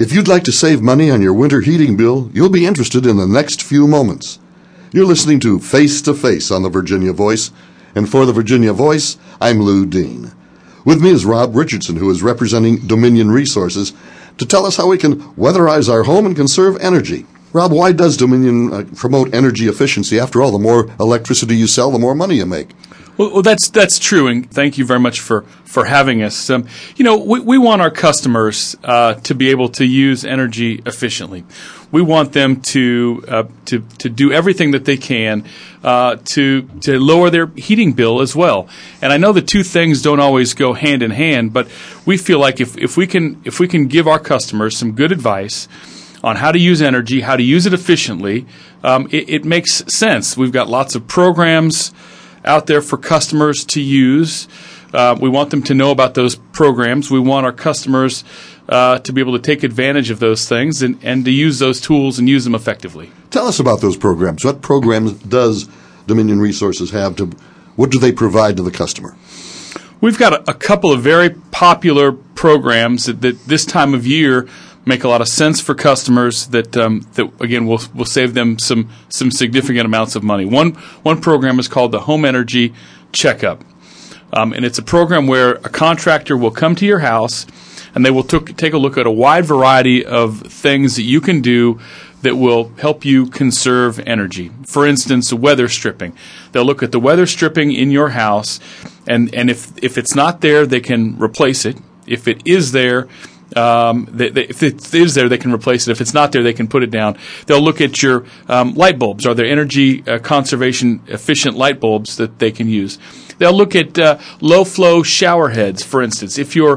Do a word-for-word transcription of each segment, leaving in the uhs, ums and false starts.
If you'd like to save money on your winter heating bill, you'll be interested in the next few moments. You're listening to Face to Face on the Virginia Voice, and for the Virginia Voice, I'm Lou Dean. With me is Rob Richardson, who is representing Dominion Resources, to tell us how we can weatherize our home and conserve energy. Rob, why does Dominion uh, promote energy efficiency? After all, the more electricity you sell, the more money you make. Well, well that's that's true, and thank you very much for, for having us. Um, you know, we, we want our customers uh, to be able to use energy efficiently. We want them to uh, to to do everything that they can uh, to to lower their heating bill as well. And I know the two things don't always go hand in hand, but we feel like if, if we can if we can give our customers some good advice on how to use energy, how to use it efficiently, um, it, it makes sense. We've got lots of programs out there for customers to use. Uh, we want them to know about those programs. We want our customers uh, to be able to take advantage of those things and, and to use those tools and use them effectively. Tell us about those programs. What programs does Dominion Resources have? To what do they provide to the customer? We've got a, a couple of very popular programs that, that this time of year make a lot of sense for customers that, um, that again, will will save them some some significant amounts of money. One one program is called the Home Energy Checkup, um, and it's a program where a contractor will come to your house and they will took, take a look at a wide variety of things that you can do that will help you conserve energy. For instance, weather stripping. They'll look at the weather stripping in your house, and, and if if it's not there, they can replace it. If it is there, Um, they, they, if it is there, they can replace it. If it's not there, they can put it down. They'll look at your um, light bulbs. Are there energy uh, conservation efficient light bulbs that they can use? They'll look at uh, low flow shower heads, for instance. If you're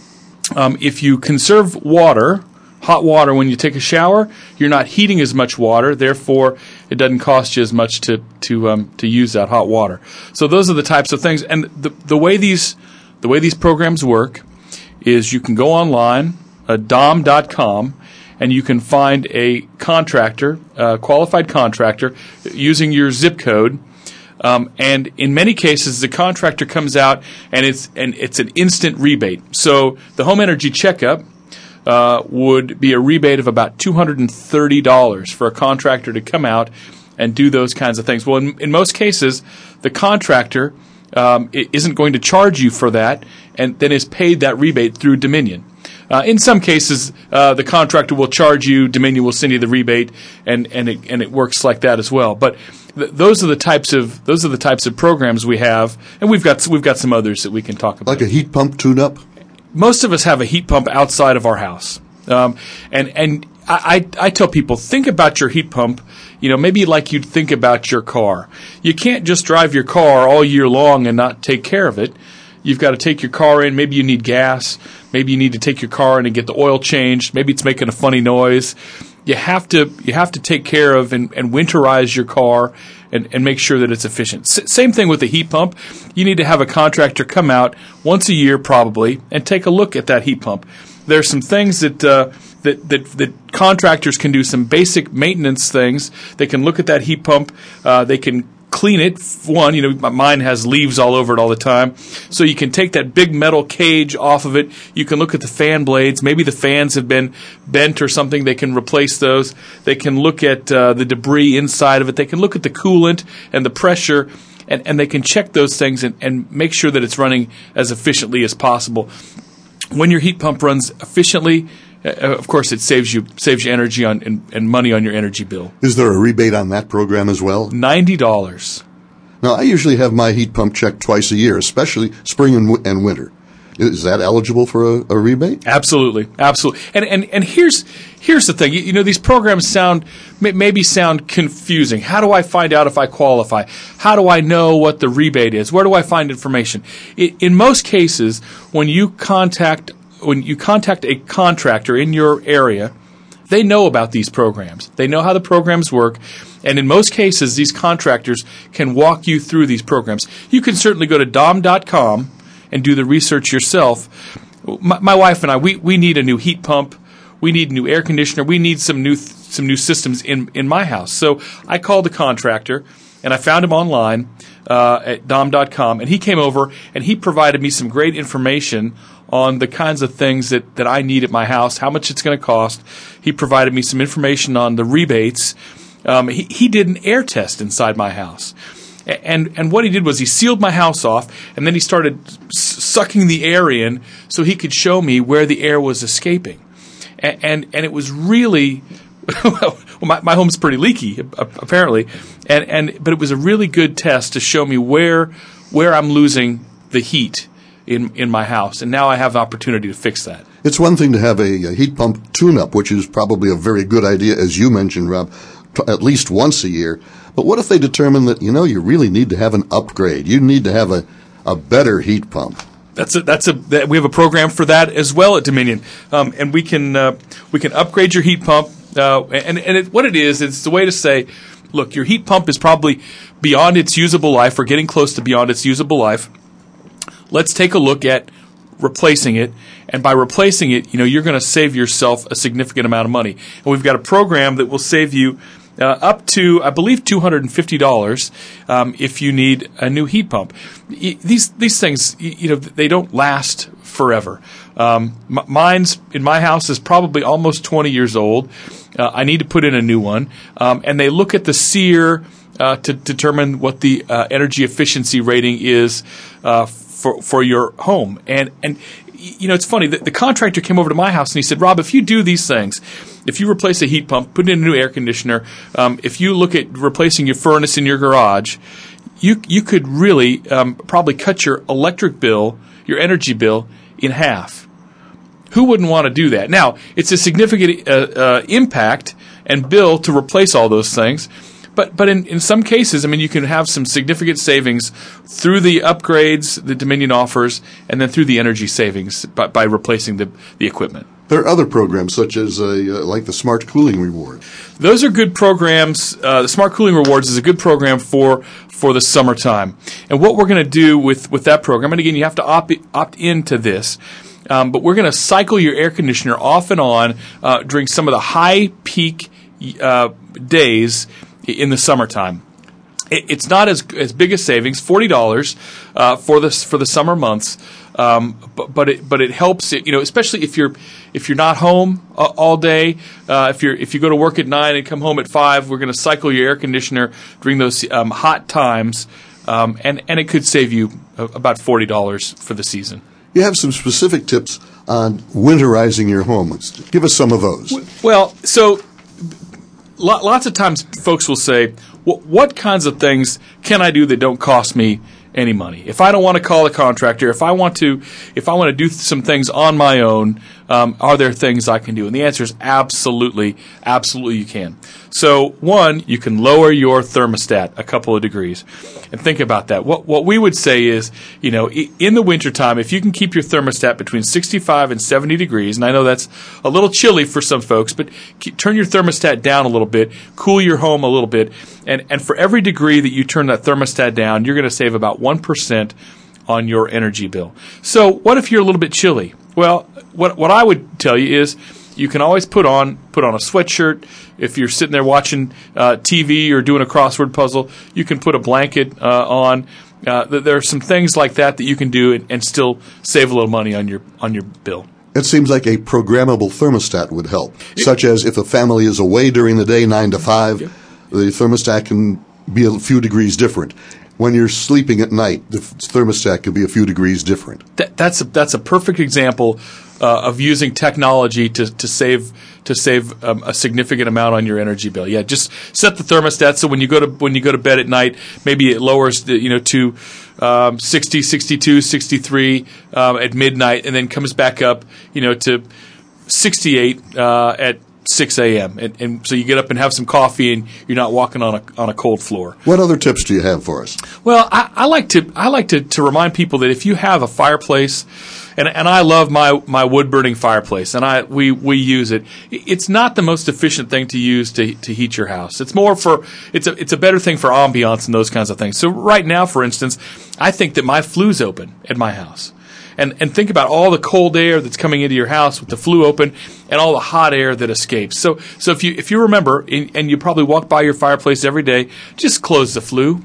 um, if you conserve water, hot water when you take a shower, you're not heating as much water. Therefore, it doesn't cost you as much to to um, to use that hot water. So those are the types of things. And the the way these the way these programs work is you can go online, uh, D O M dot com, and you can find a contractor, a qualified contractor, using your zip code. Um, and in many cases, the contractor comes out and it's and it's an instant rebate. So the Home Energy Checkup uh, would be a rebate of about two hundred thirty dollars for a contractor to come out and do those kinds of things. Well, in, in most cases, the contractor Um, it isn't going to charge you for that, and then is paid that rebate through Dominion. Uh, in some cases, uh, the contractor will charge you, Dominion will send you the rebate, and and it and it works like that as well. But th- those are the types of those are the types of programs we have, and we've got we've got some others that we can talk about. Like a heat pump tune-up? Most of us have a heat pump outside of our house, um, and and I, I I tell people, think about your heat pump. You know, maybe like you'd think about your car. You can't just drive your car all year long and not take care of it. You've got to take your car in. Maybe you need gas. Maybe you need to take your car in and get the oil changed. Maybe it's making a funny noise. You have to you have to take care of and, and winterize your car and, and make sure that it's efficient. S- same thing with the heat pump. You need to have a contractor come out once a year probably and take a look at that heat pump. There's some things that uh, that, that that contractors can do, some basic maintenance things. They can look at that heat pump. Uh, they can clean it. One, you know, mine has leaves all over it all the time. So you can take that big metal cage off of it. You can look at the fan blades. Maybe the fans have been bent or something. They can replace those. They can look at uh, the debris inside of it. They can look at the coolant and the pressure, and, and they can check those things and, and make sure that it's running as efficiently as possible. When your heat pump runs efficiently, uh, of course, it saves you saves you energy on and, and money on your energy bill. Is there a rebate on that program as well? ninety dollars. Now, I usually have my heat pump checked twice a year, especially spring and, w- and winter. Is that eligible for a, a rebate? Absolutely, absolutely. And and and here's here's the thing. You, you know, these programs sound may, maybe sound confusing. How do I find out if I qualify? How do I know what the rebate is? Where do I find information? It, in most cases, when you contact when you contact a contractor in your area, they know about these programs. They know how the programs work. And in most cases, these contractors can walk you through these programs. You can certainly go to D O M dot com and do the research yourself. My, my wife and I, we, we need a new heat pump. We need a new air conditioner. We need some new th- some new systems in, in my house. So I called the contractor, and I found him online uh, at D O M dot com, and he came over, and he provided me some great information on the kinds of things that, that I need at my house, how much it's going to cost. He provided me some information on the rebates. Um, he, he did an air test inside my house. And and what he did was he sealed my house off, and then he started s- sucking the air in so he could show me where the air was escaping. And and, and it was really well, my, my home's pretty leaky apparently, and and but it was a really good test to show me where where I'm losing the heat in in my house, and now I have the opportunity to fix that. It's one thing to have a, a heat pump tune-up, which is probably a very good idea, as you mentioned, Rob, t- at least once a year. But what if they determine that, you know, you really need to have an upgrade? You need to have a, a better heat pump. That's a, that's a that, we have a program for that as well at Dominion, um, and we can uh, we can upgrade your heat pump. Uh, and and it, what it is, it's the way to say, look, your heat pump is probably beyond its usable life, or getting close to beyond its usable life. Let's take a look at replacing it, and by replacing it, you know, you're going to save yourself a significant amount of money. And we've got a program that will save you Uh, up to, I believe, two hundred fifty dollars um, if you need a new heat pump. Y- these these things, y- you know, they don't last forever. Um, m- mine's in my house is probably almost twenty years old. Uh, I need to put in a new one, um, and they look at the SEER uh, to determine what the uh, energy efficiency rating is uh, for for your home. And and you know, it's funny. The, the contractor came over to my house and he said, "Rob, if you do these things, if you replace a heat pump, put in a new air conditioner, um, if you look at replacing your furnace in your garage, you you could really um, probably cut your electric bill, your energy bill, in half." Who wouldn't want to do that? Now, it's a significant uh, uh, impact and bill to replace all those things. But but in, in some cases, I mean, you can have some significant savings through the upgrades that Dominion offers, and then through the energy savings by, by replacing the, the equipment. There are other programs such as uh, like the Smart Cooling Reward. Those are good programs. Uh, the Smart Cooling Rewards is a good program for for the summertime. And what we're going to do with, with that program, and again, you have to opt opt into this. Um, but we're going to cycle your air conditioner off and on uh, during some of the high peak uh, days in the summertime. It, it's not as as big a savings, forty dollars uh, for the for the summer months, um, but but it but it helps it, you know, especially if you're if you're not home uh, all day. Uh, if you're if you go to work at nine and come home at five, we're going to cycle your air conditioner during those um, hot times, um, and and it could save you about forty dollars for the season. You have some specific tips on winterizing your home. Give us some of those. Well, so lots of times folks will say, what, what kinds of things can I do that don't cost me any money? If I don't want to call a contractor, if I want to, if I want to do some things on my own, um, are there things I can do? And the answer is absolutely, absolutely you can. So one, you can lower your thermostat a couple of degrees. And think about that. What what we would say is, you know, in the wintertime, if you can keep your thermostat between sixty-five and seventy degrees, and I know that's a little chilly for some folks, but keep, turn your thermostat down a little bit, cool your home a little bit, and, and for every degree that you turn that thermostat down, you're going to save about one percent on your energy bill. So what if you're a little bit chilly? Well, what what I would tell you is you can always put on put on a sweatshirt. If you're sitting there watching uh, T V or doing a crossword puzzle, you can put a blanket uh, on. Uh, there are some things like that that you can do and, and still save a little money on your on your bill. It seems like a programmable thermostat would help, it, such as if a family is away during the day, nine to five, yeah. the thermostat can be a few degrees different. When you're sleeping at night, the thermostat can be a few degrees different. That, that's a, that's a perfect example uh, of using technology to to save to save um, a significant amount on your energy bill. Yeah, just set the thermostat so when you go to when you go to bed at night, maybe it lowers the, you know to um, sixty, sixty-two, sixty-three um, at midnight, and then comes back up you know to sixty-eight uh, at six a.m. And, and so you get up and have some coffee, and you're not walking on a on a cold floor. What other tips do you have for us? Well, I, I like to I like to, to remind people that if you have a fireplace, and and I love my, my wood burning fireplace, and I we, we use it. It's not the most efficient thing to use to to heat your house. It's more for it's a it's a better thing for ambiance and those kinds of things. So right now, for instance, I think that my flue's open at my house. And and think about all the cold air that's coming into your house with the flue open, and all the hot air that escapes. So so if you if you remember, and you probably walk by your fireplace every day, just close the flue,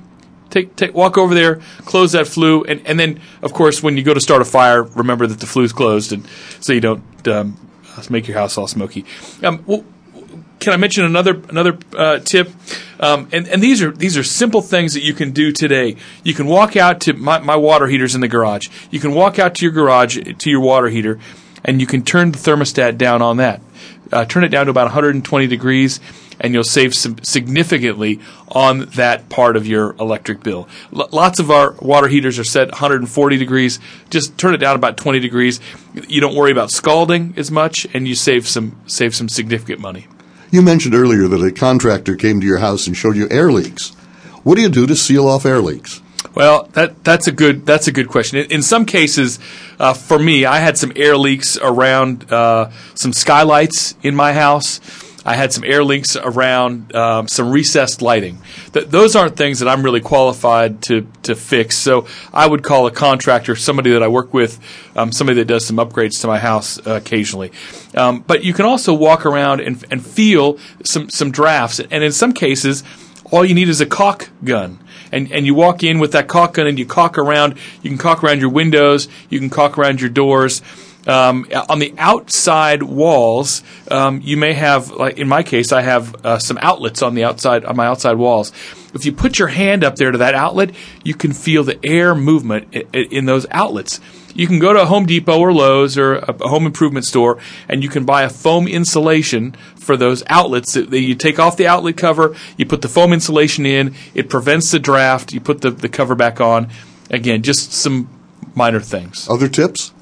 take, take, walk over there, close that flue, and, and then, of course, when you go to start a fire, remember that the flue's closed, and so you don't um, make your house all smoky. Um, well, can I mention another another uh, tip? Um, and, and these are these are simple things that you can do today. You can walk out to my, my water heater's in the garage. You can walk out to your garage to your water heater, and you can turn the thermostat down on that. Uh, turn it down to about one hundred twenty degrees, and you'll save some significantly on that part of your electric bill. L- lots of our water heaters are set one hundred forty degrees. Just turn it down about twenty degrees. You don't worry about scalding as much, and you save some save some significant money. You mentioned earlier that a contractor came to your house and showed you air leaks. What do you do to seal off air leaks? Well, that that's a good that's a good question. In, in some cases, uh, for me, I had some air leaks around uh, some skylights in my house. I had some air leaks around um, some recessed lighting. Th- those aren't things that I'm really qualified to to fix. So I would call a contractor, somebody that I work with, um, somebody that does some upgrades to my house uh, occasionally. Um, but you can also walk around and, and feel some some drafts. And in some cases, all you need is a caulk gun. And and you walk in with that caulk gun and you caulk around. You can caulk around your windows. You can caulk around your doors. Um, on the outside walls, um, you may have, like in my case, I have uh, some outlets on the outside on my outside walls. If you put your hand up there to that outlet, you can feel the air movement in, in those outlets. You can go to a Home Depot or Lowe's or a home improvement store, and you can buy a foam insulation for those outlets. You take off the outlet cover, you put the foam insulation in, it prevents the draft, you put the, the cover back on. Again, just some minor things. Other tips?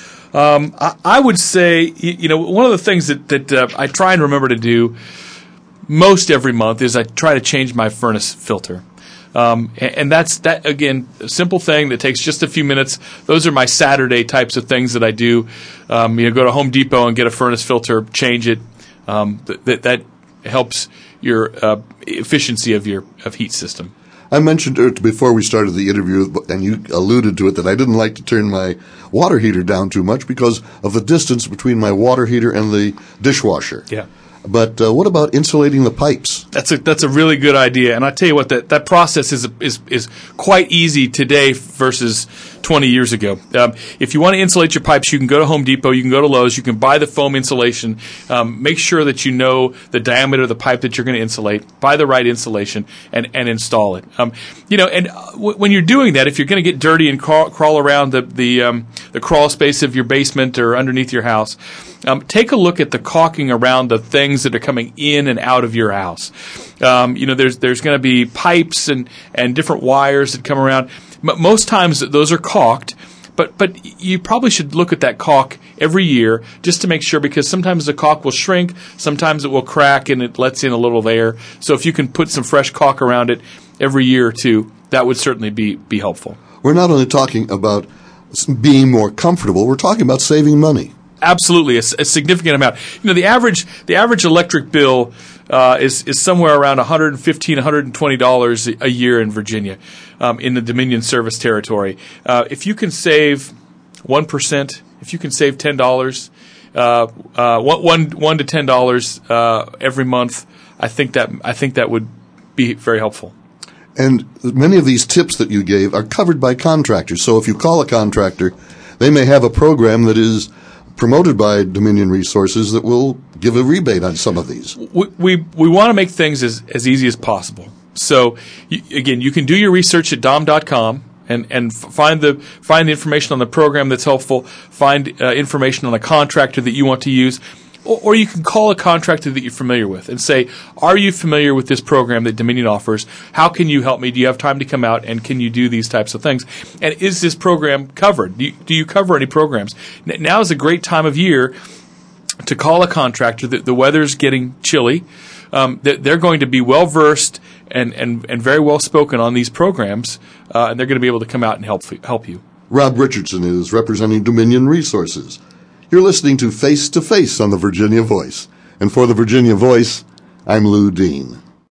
Um, I, I would say, you, you know, one of the things that, that uh, I try and remember to do most every month is I try to change my furnace filter. Um, and, and that's, that again, a simple thing that takes just a few minutes. Those are my Saturday types of things that I do. Um, you know, go to Home Depot and get a furnace filter, change it. Um, that, that helps your uh, efficiency of your of heat system. I mentioned it before we started the interview, and you alluded to it, that I didn't like to turn my water heater down too much because of the distance between my water heater and the dishwasher. Yeah. But uh, what about insulating the pipes? That's a that's a really good idea, and I tell you what, that, that process is is is quite easy today versus twenty years ago. Um, if you want to insulate your pipes, you can go to Home Depot, you can go to Lowe's, you can buy the foam insulation. Um, make sure that you know the diameter of the pipe that you're going to insulate. Buy the right insulation and, and install it. Um, you know, and w- when you're doing that, if you're going to get dirty and crawl, crawl around the the um, the crawl space of your basement or underneath your house, um, take a look at the caulking around the things that are coming in and out of your house. Um, you know, there's there's going to be pipes and, and different wires that come around. M- most times those are caulked, but but you probably should look at that caulk every year just to make sure, because sometimes the caulk will shrink, sometimes it will crack, and it lets in a little air. So if you can put some fresh caulk around it every year or two, that would certainly be, be helpful. We're not only talking about being more comfortable, we're talking about saving money. Absolutely, a, a significant amount. You know, the average the average electric bill uh, is is somewhere around one hundred fifteen dollars, one hundred twenty dollars a year in Virginia, um, in the Dominion service territory. Uh, if you can save one percent, if you can save ten dollars, uh, uh, one, one, one to ten dollars uh, every month, I think that I think that would be very helpful. And many of these tips that you gave are covered by contractors. So if you call a contractor, they may have a program that is promoted by Dominion Resources that will give a rebate on some of these. We we, we want to make things as, as easy as possible. So you, again, you can do your research at dom dot com and and find the find the information on the program that's helpful. Find uh, information on the contractor that you want to use. Or, or you can call a contractor that you're familiar with and say, are you familiar with this program that Dominion offers? How can you help me? Do you have time to come out, and can you do these types of things? And is this program covered? Do you, do you cover any programs? N- now is a great time of year to call a contractor. The, the weather's getting chilly. Um, they're going to be well-versed and, and, and very well-spoken on these programs, uh, and they're going to be able to come out and help help you. Rob Richardson is representing Dominion Resources. You're listening to Face to Face on the Virginia Voice. And for the Virginia Voice, I'm Lou Dean.